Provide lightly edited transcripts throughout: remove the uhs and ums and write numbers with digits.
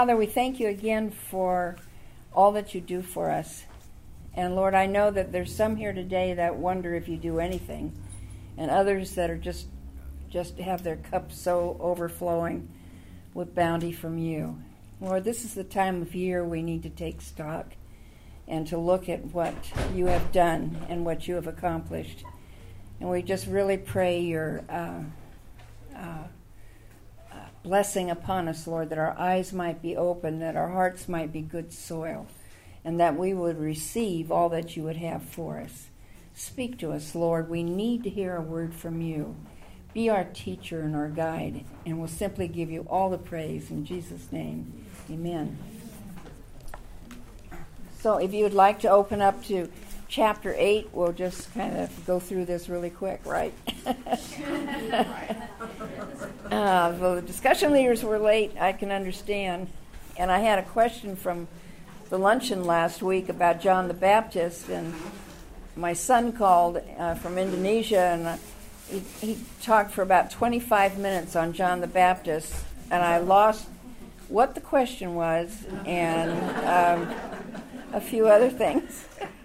Father, we thank you again for all that you do for us. And Lord, I know that there's some here today that wonder if you do anything, and others that are just have their cups so overflowing with bounty from you. Lord, this is the time of year we need to take stock and to look at what you have done and what you have accomplished. And we just really pray your blessing upon us, Lord, that our eyes might be open, that our hearts might be good soil, and that we would receive all that you would have for us. Speak to us, Lord. We need to hear a word from you. Be our teacher and our guide, and we'll simply give you all the praise in Jesus' name. Amen. So if you would like to open up to chapter 8, we'll just kind of go through this really quick, right? Though the discussion leaders were late, I can understand. And I had a question from the luncheon last week about John the Baptist, and my son called from Indonesia, and he talked for about 25 minutes on John the Baptist, and I lost what the question was and a few other things.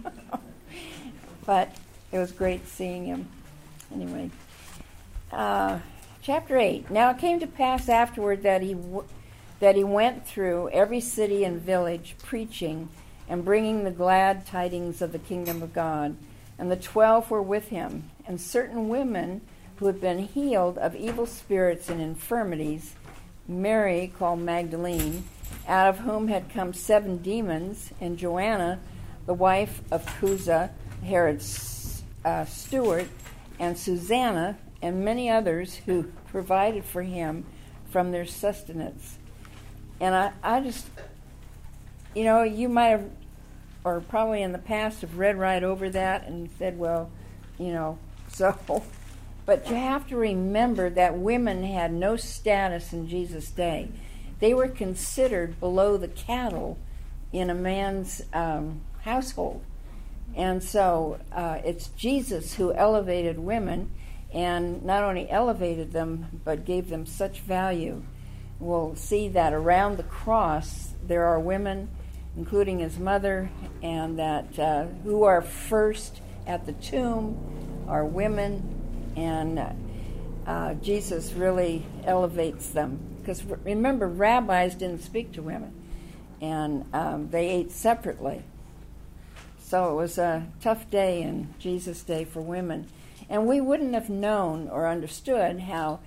But it was great seeing him. Anyway, chapter 8. Now it came to pass afterward that he went through every city and village, preaching and bringing the glad tidings of the kingdom of God. And the 12 were with him, and certain women who had been healed of evil spirits and infirmities, Mary called Magdalene, out of whom had come 7 demons, and Joanna, the wife of Chuza, Herod's steward, and Susanna, and many others who provided for him from their sustenance. And I just, you might have, or probably in the past, have read right over that and said, well, so. But you have to remember that women had no status in Jesus' day. They were considered below the cattle in a man's household. And so it's Jesus who elevated women, and not only elevated them, but gave them such value. We'll see that around the cross there are women, including his mother, and that who are first at the tomb are women, and Jesus really elevates them. Because remember, rabbis didn't speak to women, and they ate separately. So it was a tough day in Jesus' day for women. And we wouldn't have known or understood how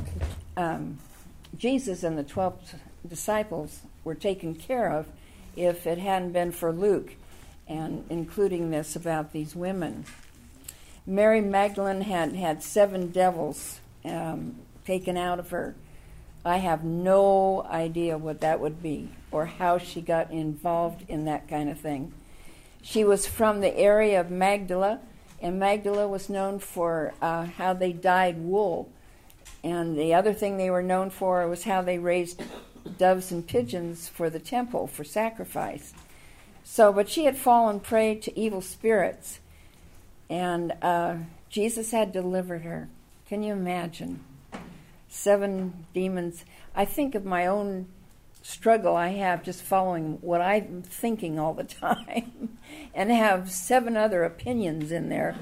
Jesus and the 12 disciples were taken care of if it hadn't been for Luke, and including this about these women. Mary Magdalene had 7 devils taken out of her. I have no idea what that would be or how she got involved in that kind of thing. She was from the area of Magdala, and Magdala was known for how they dyed wool. And the other thing they were known for was how they raised doves and pigeons for the temple for sacrifice. But she had fallen prey to evil spirits, and Jesus had delivered her. Can you imagine? 7 demons. I think of my own struggle I have just following what I'm thinking all the time, and have 7 other opinions in there.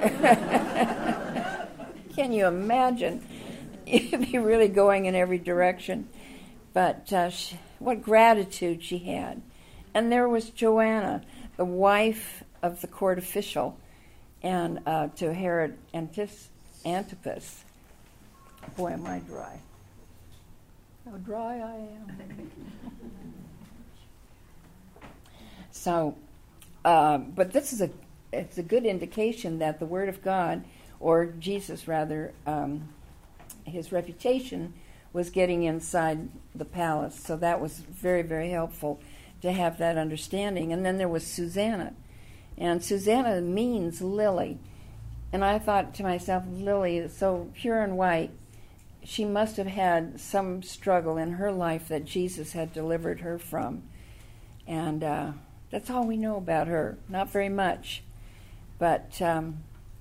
Can you imagine? You'd be really going in every direction. But what gratitude she had. And there was Joanna, the wife of the court official, and to Herod Antipas. Boy, am I dry. How dry I am. So, but this is it's a good indication that the Word of God, or Jesus rather, his reputation was getting inside the palace. So that was very, very helpful to have that understanding. And then there was Susanna. And Susanna means lily. And I thought to myself, lily is so pure and white. She must have had some struggle in her life that Jesus had delivered her from. And that's all we know about her. Not very much. But,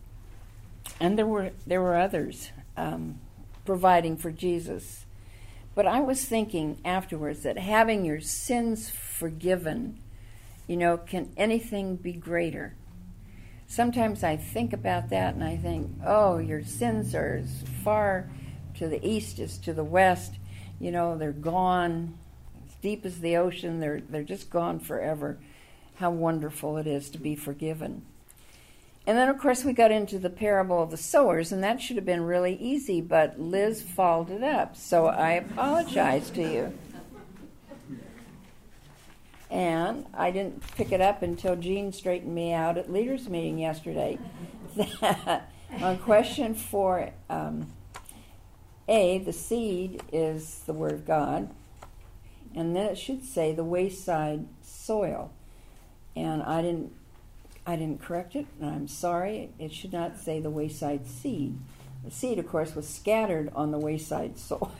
and there were others providing for Jesus. But I was thinking afterwards that having your sins forgiven, can anything be greater? Sometimes I think about that and I think, oh, your sins are as far to the east as to the west. They're gone. As deep as the ocean, they're just gone forever. How wonderful it is to be forgiven. And then, of course, we got into the parable of the sowers, and that should have been really easy, but Liz followed it up, so I apologize to you. And I didn't pick it up until Jean straightened me out at leaders' meeting yesterday. That on question 4A, the seed is the Word of God, and then it should say the wayside soil. And I didn't correct it, and I'm sorry. It should not say the wayside seed. The seed, of course, was scattered on the wayside soil.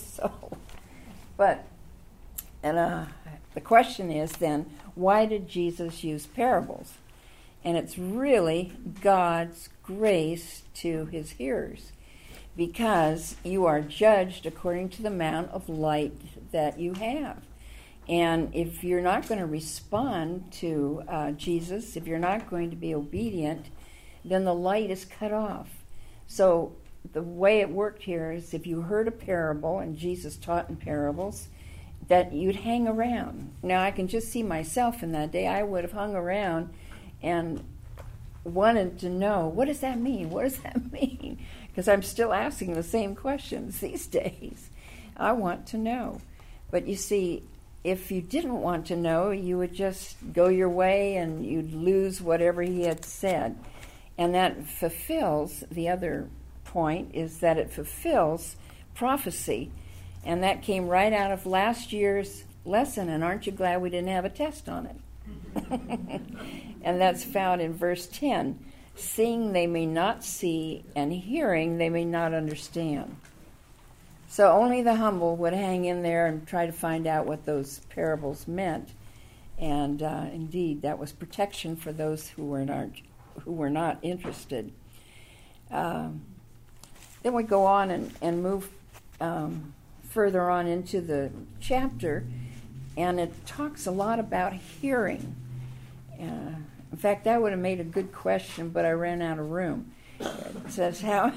The question is then, why did Jesus use parables? And it's really God's grace to his hearers, because you are judged according to the amount of light that you have. And if you're not going to respond to Jesus, if you're not going to be obedient, then the light is cut off. So the way it worked here is if you heard a parable, and Jesus taught in parables, that you'd hang around. Now, I can just see myself in that day. I would have hung around and wanted to know, what does that mean? What does that mean? Because I'm still asking the same questions these days. I want to know. But you see, if you didn't want to know, you would just go your way and you'd lose whatever he had said. And that fulfills, the other point is that it fulfills prophecy. And that came right out of last year's lesson, and aren't you glad we didn't have a test on it? And that's found in verse 10. Seeing they may not see, and hearing they may not understand. So only the humble would hang in there and try to find out what those parables meant. And indeed, that was protection for those who were not interested. Then we go on and move further on into the chapter, and it talks a lot about hearing. In fact, that would have made a good question, but I ran out of room. It says, how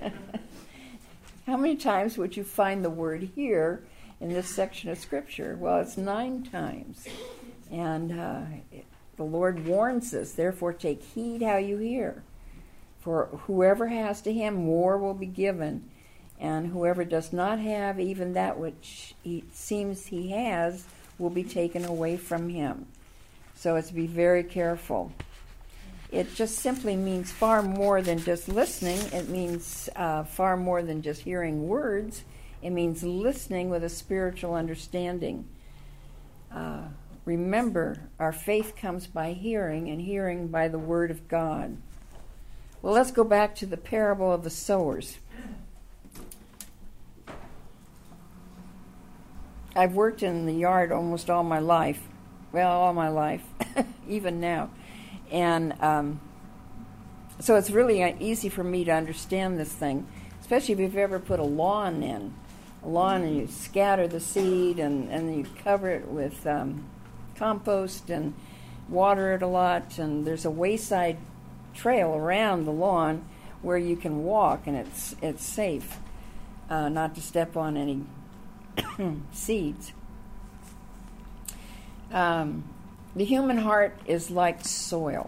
many times would you find the word hear in this section of Scripture? Well, it's 9 times. And the Lord warns us, therefore take heed how you hear. For whoever has to him, more will be given. And whoever does not have, even that which it seems he has, will be taken away from him. So it's to be very careful. It just simply means far more than just listening. It means far more than just hearing words. It means listening with a spiritual understanding. Remember, our faith comes by hearing, and hearing by the Word of God. Well, let's go back to the parable of the sowers. I've worked in the yard almost all my life. Well, all my life, even now. And so it's really easy for me to understand this thing, especially if you've ever put a lawn in. A lawn, and you scatter the seed, and you cover it with compost and water it a lot. And there's a wayside trail around the lawn where you can walk, and it's safe not to step on any seeds. The human heart is like soil.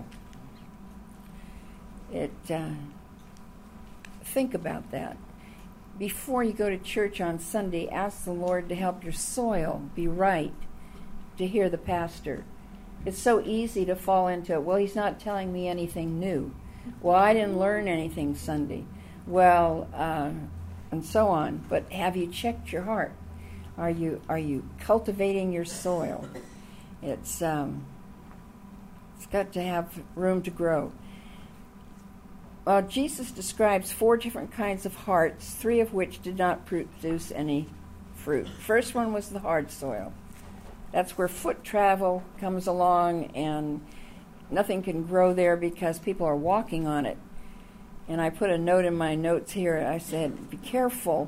Think about that. Before you go to church on Sunday, ask the Lord to help your soil be right to hear the pastor. It's so easy to fall into it. Well, he's not telling me anything new. Well, I didn't learn anything Sunday. Well, and so on. But have you checked your heart? Are you cultivating your soil? It's got to have room to grow. Well, Jesus describes 4 different kinds of hearts, 3 of which did not produce any fruit. First one was the hard soil. That's where foot travel comes along and nothing can grow there because people are walking on it. And I put a note in my notes here. I said, be careful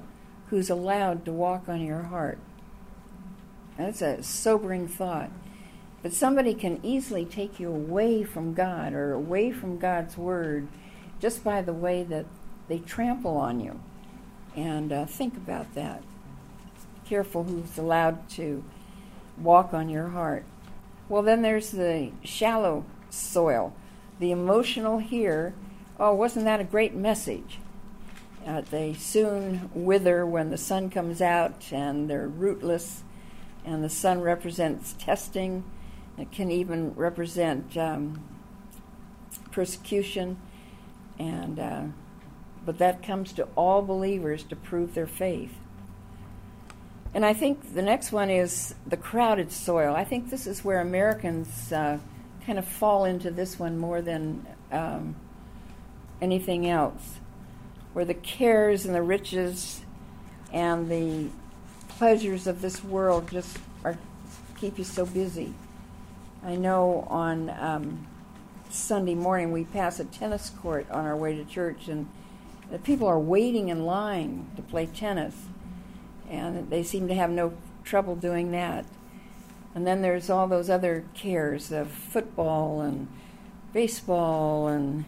who's allowed to walk on your heart. That's a sobering thought. But somebody can easily take you away from God or away from God's word just by the way that they trample on you. And think about that. Careful who's allowed to walk on your heart. Well, then there's the shallow soil. The emotional here, oh, wasn't that a great message? They soon wither when the sun comes out, and they're rootless, and the sun represents testing. It can even represent persecution, and but that comes to all believers to prove their faith. And I think the next one is the crowded soil. I think this is where Americans kind of fall into this one more than anything else, where the cares and the riches and the pleasures of this world just keep you so busy. I know on Sunday morning we pass a tennis court on our way to church, and the people are waiting in line to play tennis, and they seem to have no trouble doing that. And then there's all those other cares of football and baseball and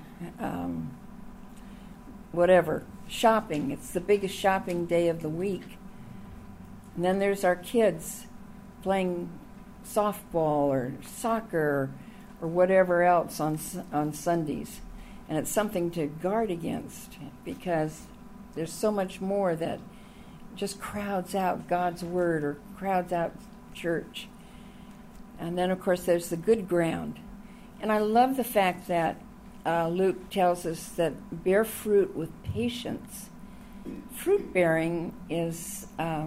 whatever, shopping. It's the biggest shopping day of the week. And then there's our kids playing softball or soccer or whatever else on Sundays. And it's something to guard against, because there's so much more that just crowds out God's word or crowds out church. And then, of course, there's the good ground. And I love the fact that Luke tells us that bear fruit with patience. Fruit bearing is,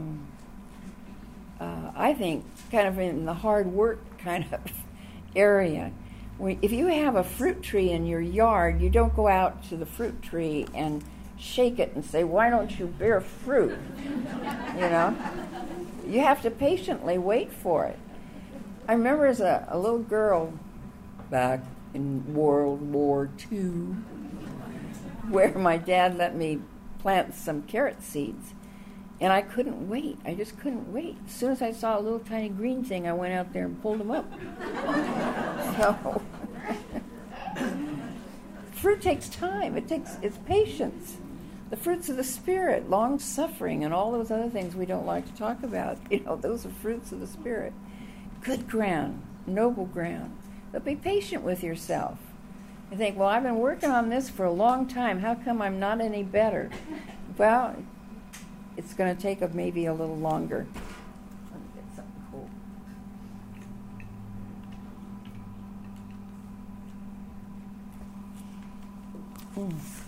I think, kind of in the hard work kind of area. If you have a fruit tree in your yard, you don't go out to the fruit tree and shake it and say, "Why don't you bear fruit?" You know? You have to patiently wait for it. I remember as a little girl back in World War II, where my dad let me plant some carrot seeds, and I couldn't wait. I just couldn't wait. As soon as I saw a little tiny green thing, I went out there and pulled them up. So, fruit takes time. It's patience. The fruits of the Spirit, long-suffering, and all those other things we don't like to talk about. Those are fruits of the Spirit. Good ground, noble ground. But be patient with yourself. You think, well, I've been working on this for a long time. How come I'm not any better? Well, it's going to take maybe a little longer. Let me get something cool.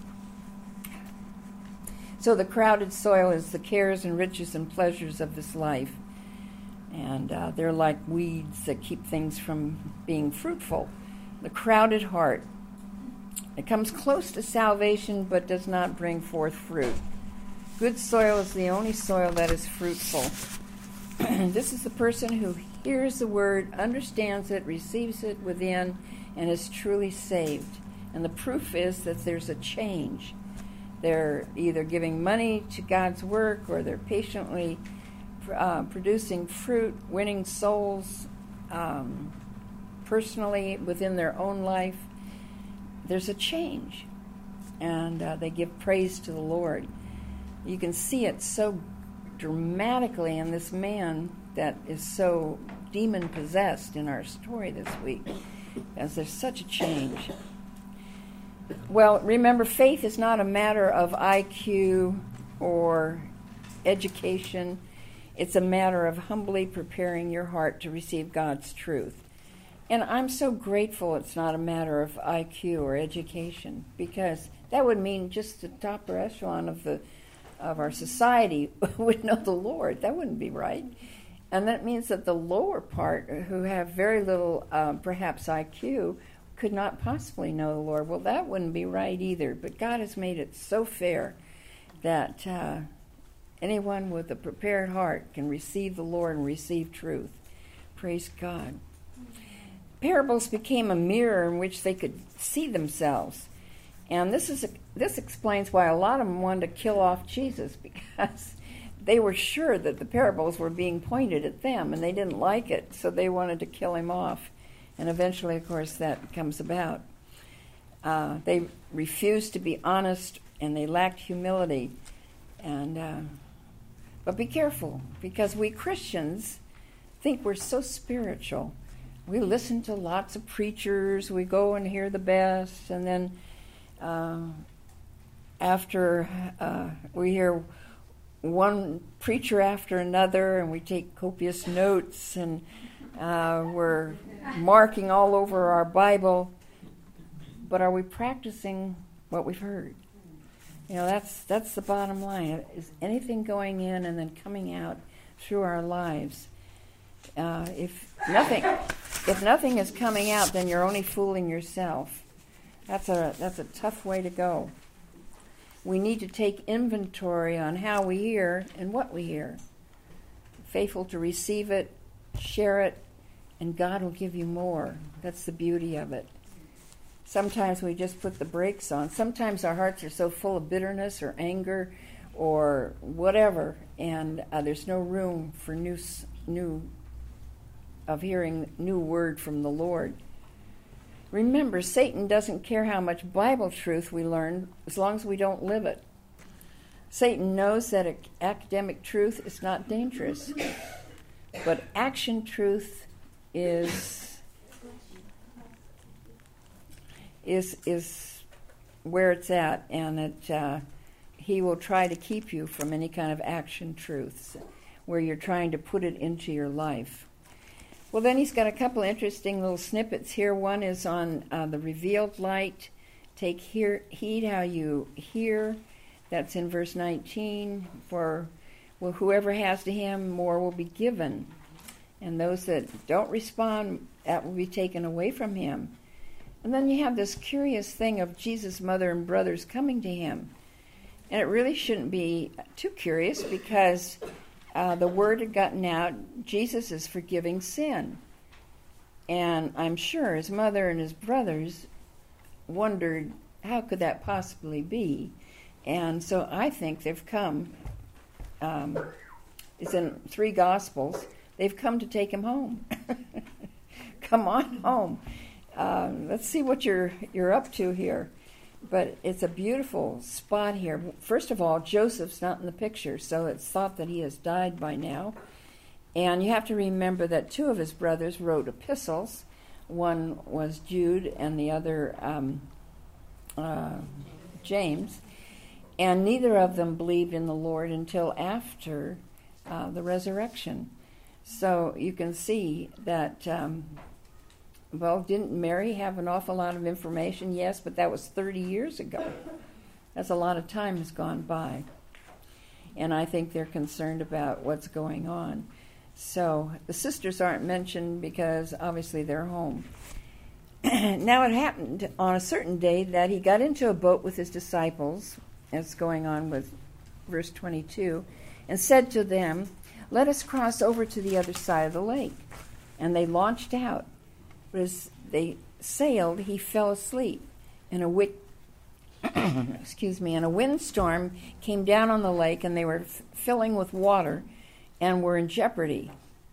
So the crowded soil is the cares and riches and pleasures of this life. And they're like weeds that keep things from being fruitful. The crowded heart. It comes close to salvation but does not bring forth fruit. Good soil is the only soil that is fruitful. This is the person who hears the word, understands it, receives it within, and is truly saved. And the proof is that there's a change. They're either giving money to God's work, or they're patiently producing fruit, winning souls personally within their own life. There's a change, and they give praise to the Lord. You can see it so dramatically in this man that is so demon-possessed in our story this week, as there's such a change. Well, remember, faith is not a matter of IQ or education. It's a matter of humbly preparing your heart to receive God's truth. And I'm so grateful it's not a matter of IQ or education, because that would mean just the top echelon of our society would know the Lord. That wouldn't be right. And that means that the lower part, who have very little, perhaps, IQ, could not possibly know the Lord. Well, that wouldn't be right either. But God has made it so fair that anyone with a prepared heart can receive the Lord and receive truth. Praise God. Parables became a mirror in which they could see themselves. And this explains why a lot of them wanted to kill off Jesus, because they were sure that the parables were being pointed at them, and they didn't like it, so they wanted to kill him off. And eventually, of course, that comes about. They refused to be honest, and they lacked humility. But be careful, because we Christians think we're so spiritual. We listen to lots of preachers, we go and hear the best, and then after we hear one preacher after another, and we take copious notes, and we're marking all over our Bible. But are we practicing what we've heard? That's the bottom line. Is anything going in and then coming out through our lives? If nothing is coming out, then you're only fooling yourself. That's a tough way to go. We need to take inventory on how we hear and what we hear. Faithful to receive it, share it, and God will give you more. That's the beauty of it. Sometimes we just put the brakes on. Sometimes our hearts are so full of bitterness or anger or whatever, and there's no room for hearing new word from the Lord. Remember, Satan doesn't care how much Bible truth we learn as long as we don't live it. Satan knows that academic truth is not dangerous, but action truth is where it's at, and he will try to keep you from any kind of action truths where you're trying to put it into your life. Well, then he's got a couple interesting little snippets here. One is on the revealed light. Take heed how you hear. That's in verse 19. For whoever has to him, more will be given. And those that don't respond, that will be taken away from him. And then you have this curious thing of Jesus' mother and brothers coming to him. And it really shouldn't be too curious, because the word had gotten out, Jesus is forgiving sin. And I'm sure his mother and his brothers wondered, how could that possibly be? And so I think they've come, it's in 3 Gospels, they've come to take him home. Come on home. Let's see what you're up to here. But it's a beautiful spot here. First of all, Joseph's not in the picture, so it's thought that he has died by now. And you have to remember that 2 of his brothers wrote epistles. One was Jude and the other James. And neither of them believed in the Lord until after the resurrection. So you can see that... didn't Mary have an awful lot of information? Yes, but that was 30 years ago. That's a lot of time has gone by. And I think they're concerned about what's going on. So the sisters aren't mentioned because obviously they're home. Now it happened on a certain day that he got into a boat with his disciples, as going on with verse 22, and said to them, "Let us cross over to the other side of the lake." And they launched out. But as they sailed, he fell asleep, and a windstorm came down on the lake, and they were filling with water and were in jeopardy.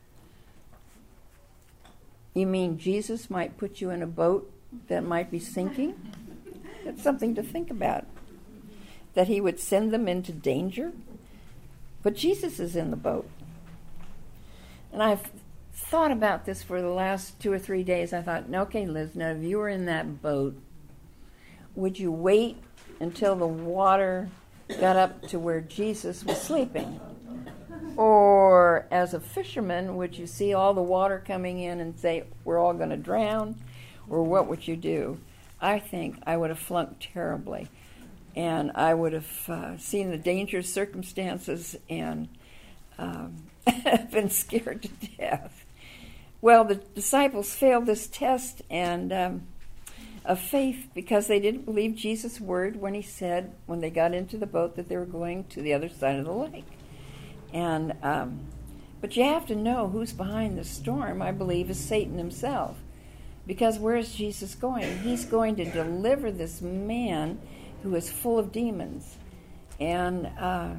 You mean Jesus might put you in a boat that might be sinking? That's something to think about. That he would send them into danger? But Jesus is in the boat. And I've thought about this for the last 2 or 3 days. I thought, okay, Liz, now if you were in that boat, would you wait until the water got up to where Jesus was sleeping? Or as a fisherman, would you see all the water coming in and say, we're all going to drown? Or what would you do? I think I would have flunked terribly. And I would have seen the dangerous circumstances and been scared to death. Well, the disciples failed this test and of faith because they didn't believe Jesus' word when he said, when they got into the boat, that they were going to the other side of the lake. And but you have to know who's behind the storm. I believe is Satan himself, because where is Jesus going? He's going to deliver this man who is full of demons, and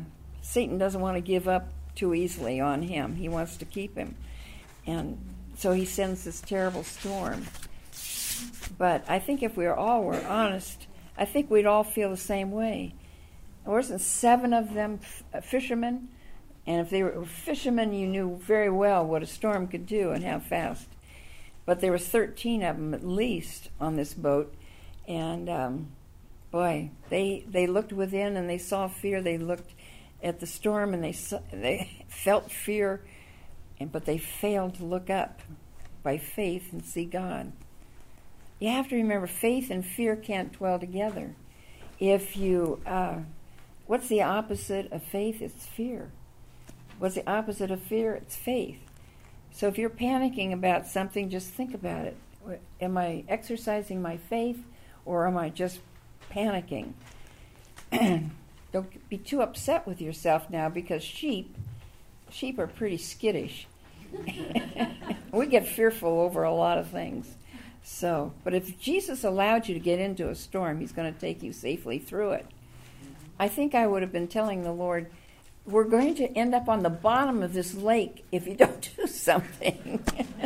Satan doesn't want to give up too easily on him. He wants to keep him. And so he sends this terrible storm. But I think if we all were honest, I think we'd all feel the same way. There wasn't 7 of them fishermen, and if they were fishermen, you knew very well what a storm could do and how fast. But there was 13 of them at least on this boat, and boy, they looked within and they saw fear. They looked at the storm and they felt fear, but they failed to look up by faith and see God. You have to remember, faith and fear can't dwell together. If you, what's the opposite of faith? It's fear. What's the opposite of fear? It's faith. So if you're panicking about something, just think about it. Am I exercising my faith, or am I just panicking? Don't be too upset with yourself now, because sheep are pretty skittish. We get fearful over a lot of things. So, but if Jesus allowed you to get into a storm, he's going to take you safely through it. I think I would have been telling the Lord, we're going to end up on the bottom of this lake if you don't do something.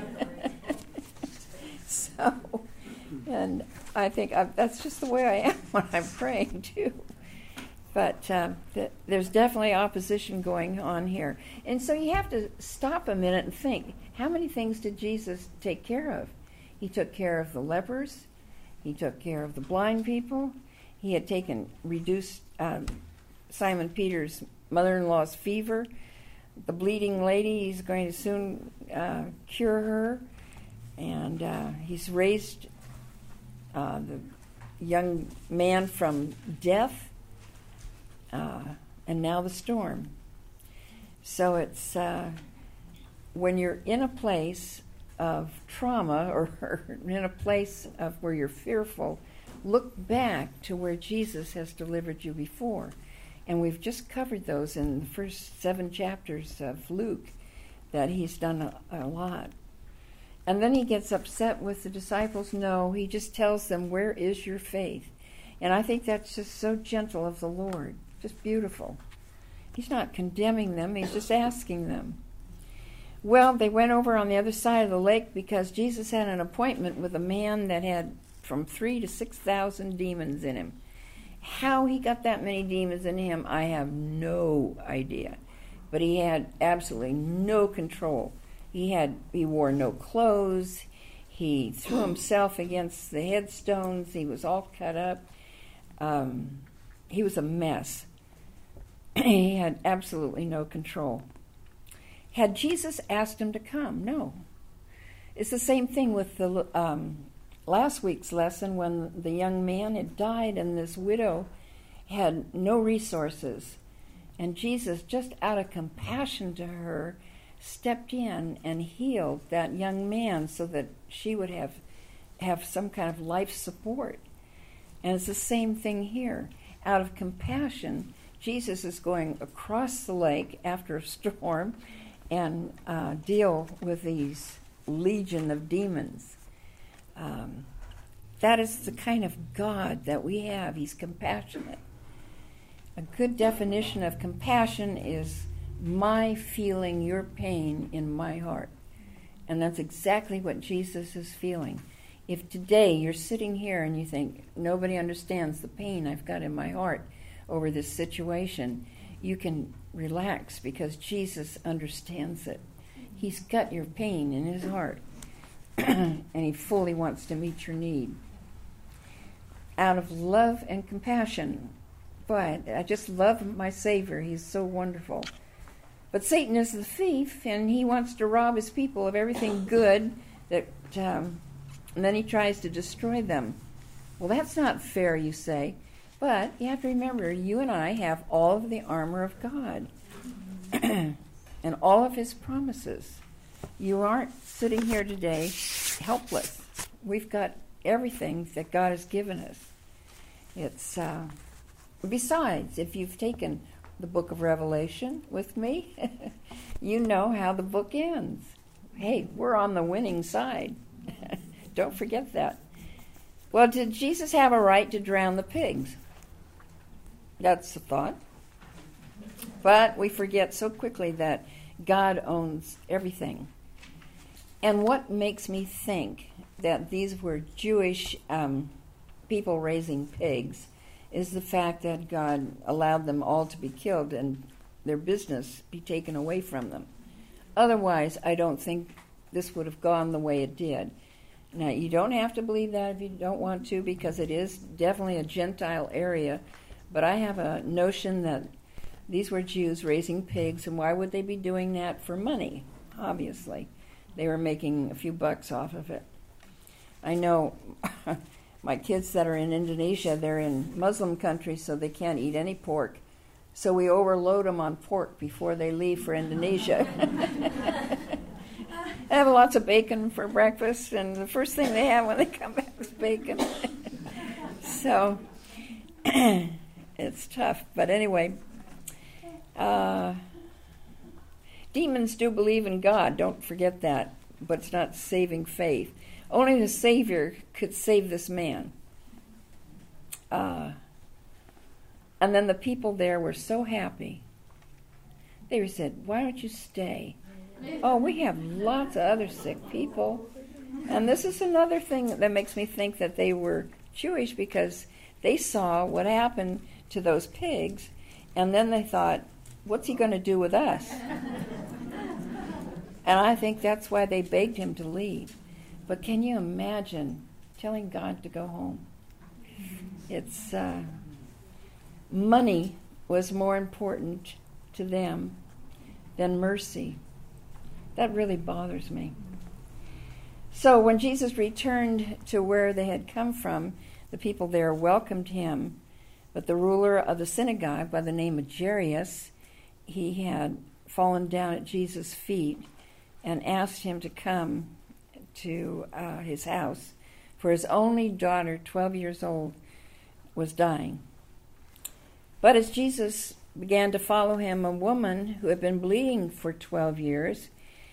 So, and I think that's just the way I am when I'm praying too. But there's definitely opposition going on here. And so you have to stop a minute and think, how many things did Jesus take care of? He took care of the lepers. He took care of the blind people. He had reduced Simon Peter's mother-in-law's fever. The bleeding lady, he's going to soon cure her. And he's raised the young man from death. And now the storm. So it's when you're in a place of trauma, or in a place of where you're fearful, look back to where Jesus has delivered you before. And we've just covered those in the first 7 chapters of Luke, that he's done a lot. And then he gets upset with the disciples. No, he just tells them, where is your faith? And I think that's just so gentle of the Lord, just beautiful. He's not condemning them, he's just asking them. Well, they went over on the other side of the lake because Jesus had an appointment with a man that had from 3,000 to 6,000 demons in him. How he got that many demons in him, I have no idea. But he had absolutely no control. He wore no clothes. He threw himself against the headstones. He was all cut up. He was a mess. He had absolutely no control. Had Jesus asked him to come? No. It's the same thing with the last week's lesson, when the young man had died and this widow had no resources. And Jesus, just out of compassion to her, stepped in and healed that young man so that she would have some kind of life support. And it's the same thing here. Out of compassion, Jesus is going across the lake after a storm and deal with these legion of demons. That is the kind of God that we have. He's compassionate. A good definition of compassion is my feeling your pain in my heart. And that's exactly what Jesus is feeling. If today you're sitting here and you think, nobody understands the pain I've got in my heart over this situation, you can relax, because Jesus understands it. He's got your pain in his heart, and he fully wants to meet your need. Out of love and compassion. But I just love my Savior. He's so wonderful. But Satan is the thief, and he wants to rob his people of everything good, and then he tries to destroy them. Well, that's not fair, you say. But you have to remember, you and I have all of the armor of God and all of his promises. You aren't sitting here today helpless. We've got everything that God has given us. It's besides, if you've taken the book of Revelation with me, you know how the book ends. Hey, we're on the winning side. Don't forget that. Well, did Jesus have a right to drown the pigs? That's the thought. But we forget so quickly that God owns everything. And what makes me think that these were Jewish people raising pigs is the fact that God allowed them all to be killed and their business be taken away from them. Otherwise, I don't think this would have gone the way it did. Now, you don't have to believe that if you don't want to, because it is definitely a Gentile area. But I have a notion that these were Jews raising pigs, and why would they be doing that? For money, obviously. They were making a few bucks off of it. I know my kids that are in Indonesia, they're in Muslim countries, so they can't eat any pork. So we overload them on pork before they leave for Indonesia. I have lots of bacon for breakfast, and the first thing they have when they come back is bacon. So it's tough. But anyway, demons do believe in God, don't forget that, but it's not saving faith. Only the Savior could save this man. And then the people there were so happy. They said, "Why don't you stay? Oh, we have lots of other sick people." And this is another thing that makes me think that they were Jewish, because they saw what happened to those pigs, and then they thought, what's he going to do with us? And I think that's why they begged him to leave. But can you imagine telling God to go home? It's money was more important to them than mercy. That really bothers me. So when Jesus returned to where they had come from, the people there welcomed him. But the ruler of the synagogue, by the name of Jairus, he had fallen down at Jesus' feet and asked him to come to his house, for his only daughter, 12 years old, was dying. But as Jesus began to follow him, a woman who had been bleeding for 12 years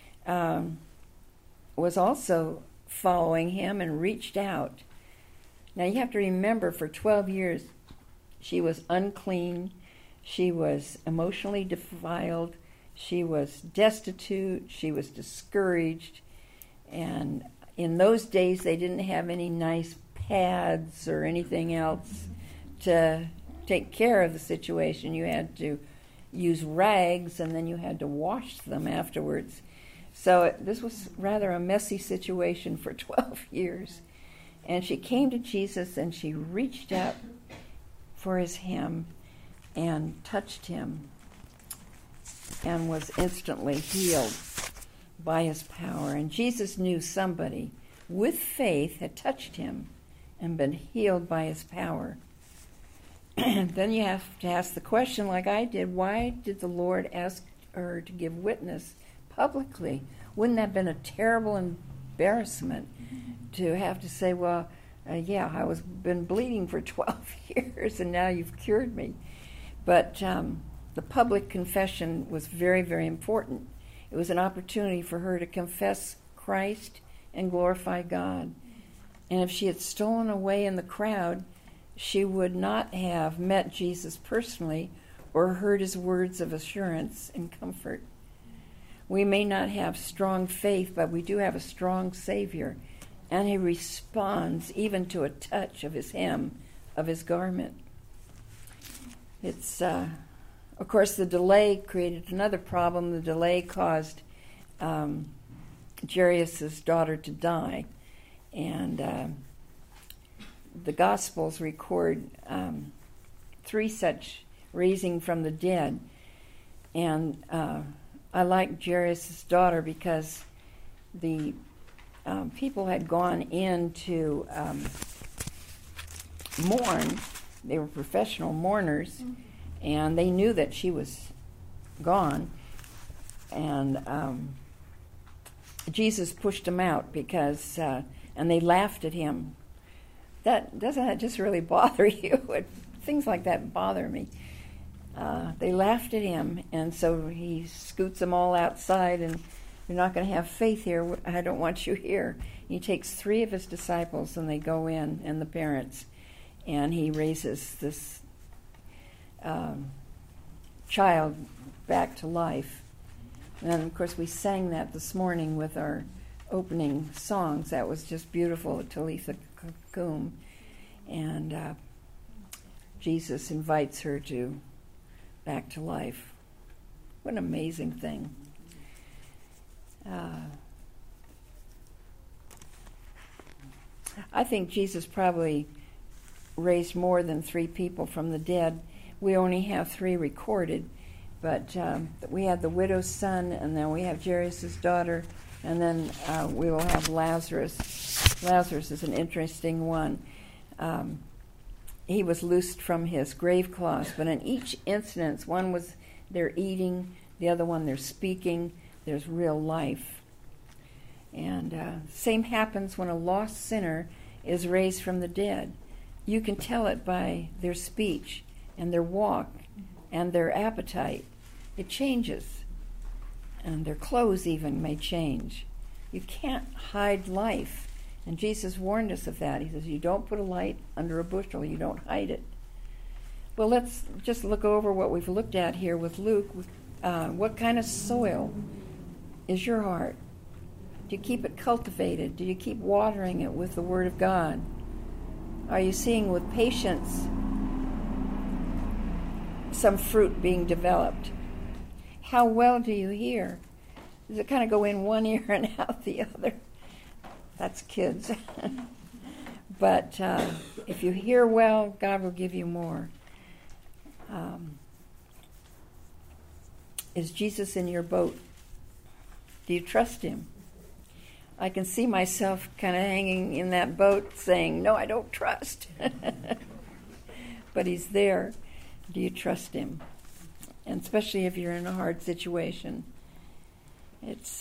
was also following him and reached out. Now you have to remember, for 12 years she was unclean, she was emotionally defiled, she was destitute, she was discouraged, and in those days they didn't have any nice pads or anything else to take care of the situation. You had to use rags, and then you had to wash them afterwards. So this was rather a messy situation for 12 years. And she came to Jesus, and she reached out for his hem and touched him and was instantly healed by his power. And Jesus knew somebody with faith had touched him and been healed by his power. Then you have to ask the question, like I did, why did the Lord ask her to give witness publicly? Wouldn't that have been a terrible embarrassment to have to say, well, yeah, I was been bleeding for 12 years and now you've cured me? But the public confession was very, very important. It was an opportunity for her to confess Christ and glorify God. And if she had stolen away in the crowd, she would not have met Jesus personally or heard his words of assurance and comfort. We may not have strong faith, but we do have a strong Savior, and he responds even to a touch of his hem, of his garment. It's, of course, the delay created another problem. The delay caused Jairus' daughter to die, and the Gospels record 3 such raising from the dead. And I like Jairus' daughter because the people had gone in to mourn. They were professional mourners, and they knew that she was gone. And Jesus pushed them out because, and they laughed at him. Doesn't that just really bother you? Things like that bother me. They laughed at him, and so he scoots them all outside, and you're not going to have faith here. I don't want you here. He takes 3 of his disciples, and they go in, and the parents, and he raises this child back to life. And then, of course, we sang that this morning with our opening songs. That was just beautiful, Talitha Kum. And Jesus invites her back to life. What an amazing thing. I think Jesus probably raised more than 3 people from the dead. We only have 3 recorded, but we had the widow's son, and then we have Jairus' daughter, and then we will have Lazarus. Lazarus is an interesting one. He was loosed from his grave cloths, but in each instance, one was they're eating, the other one they're speaking. There's real life. And same happens when a lost sinner is raised from the dead. You can tell it by their speech and their walk and their appetite. It changes. And their clothes even may change. You can't hide life. And Jesus warned us of that. He says, you don't put a light under a bushel. You don't hide it. Well, let's just look over what we've looked at here with Luke. What kind of soil is your heart? Do you keep it cultivated? Do you keep watering it with the Word of God? Are you seeing with patience some fruit being developed? How well do you hear? Does it kind of go in one ear and out the other? That's kids. But if you hear well, God will give you more. Is Jesus in your boat? Do you trust him? I can see myself kind of hanging in that boat saying, no, I don't trust. But he's there. Do you trust him? And especially if you're in a hard situation. It's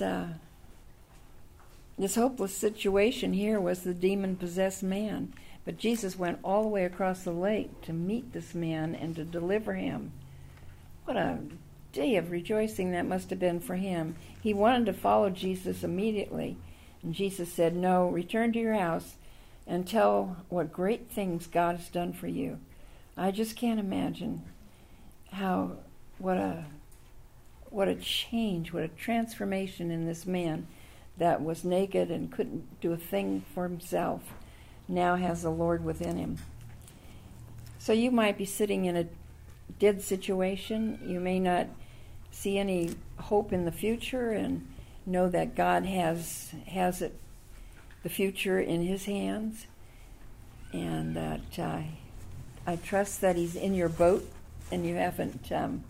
this hopeless situation here was the demon-possessed man. But Jesus went all the way across the lake to meet this man and to deliver him. What a day of rejoicing that must have been for him. He wanted to follow Jesus immediately. And Jesus said, no, return to your house and tell what great things God has done for you. I just can't imagine what a change, what a transformation in this man that was naked and couldn't do a thing for himself, now has the Lord within him. So you might be sitting in a dead situation. You may not see any hope in the future and know that God has the future in his hands, and that I trust that he's in your boat and you haven't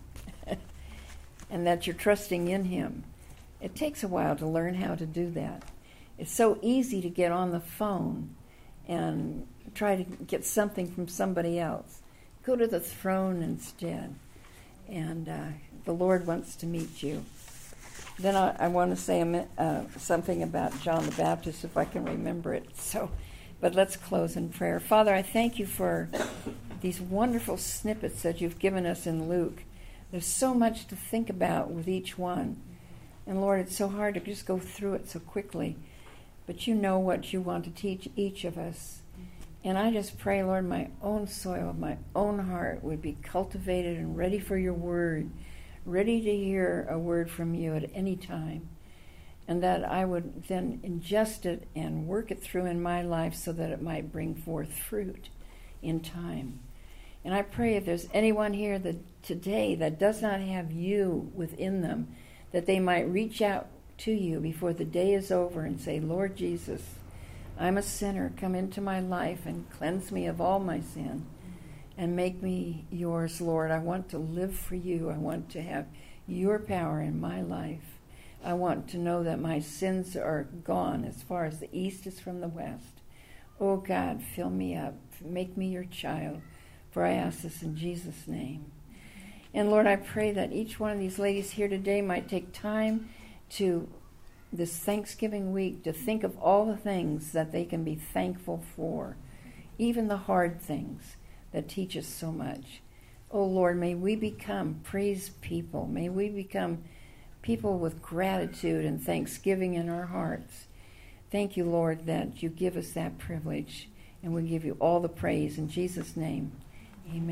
and that you're trusting in him. It takes a while to learn how to do that. It's so easy to get on the phone and try to get something from somebody else. Go to the throne instead, and the Lord wants to meet you. Then I want to say something about John the Baptist, if I can remember it. But let's close in prayer. Father, I thank you for these wonderful snippets that you've given us in Luke. There's so much to think about with each one. And Lord, it's so hard to just go through it so quickly. But you know what you want to teach each of us. And I just pray, Lord, my own soil, my own heart would be cultivated and ready for your word, ready to hear a word from you at any time. And that I would then ingest it and work it through in my life so that it might bring forth fruit in time. And I pray if there's anyone here today that does not have you within them, that they might reach out to you before the day is over and say, Lord Jesus, I'm a sinner. Come into my life and cleanse me of all my sin and make me yours, Lord. I want to live for you. I want to have your power in my life. I want to know that my sins are gone as far as the east is from the west. Oh God, fill me up. Make me your child. For I ask this in Jesus' name. And Lord, I pray that each one of these ladies here today might take time to this Thanksgiving week to think of all the things that they can be thankful for, even the hard things that teach us so much. Oh Lord, may we become praise people. May we become people with gratitude and thanksgiving in our hearts. Thank you, Lord, that you give us that privilege, and we give you all the praise in Jesus' name. Amen.